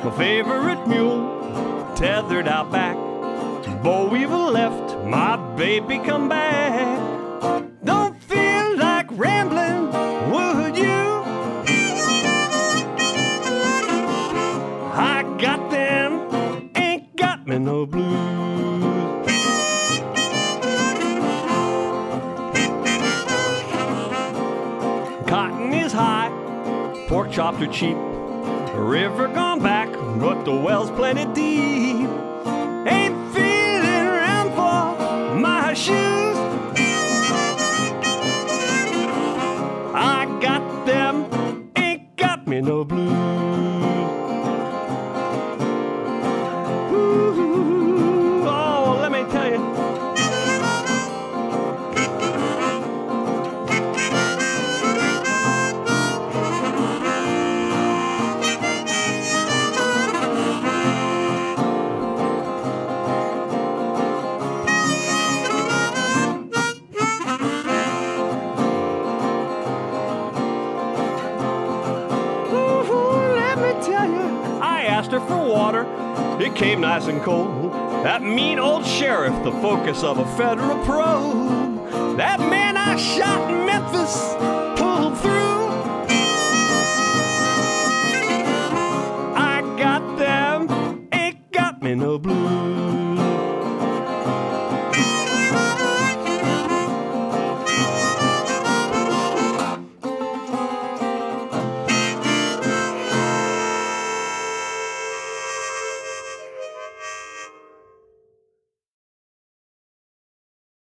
my favorite mule, tethered out back. Boll Weevil left, my baby come back. Don't feel like rambling, would you? I got them, ain't got me no blues. Cotton is high, pork chops are cheap. The river gone back, but the well's plenty deep. Ain't feeling around for my shoes. I got them, ain't got me no blues. Ooh, oh, let me tell you. Asked her for water, it came nice and cold. That mean old sheriff, the focus of a federal probe.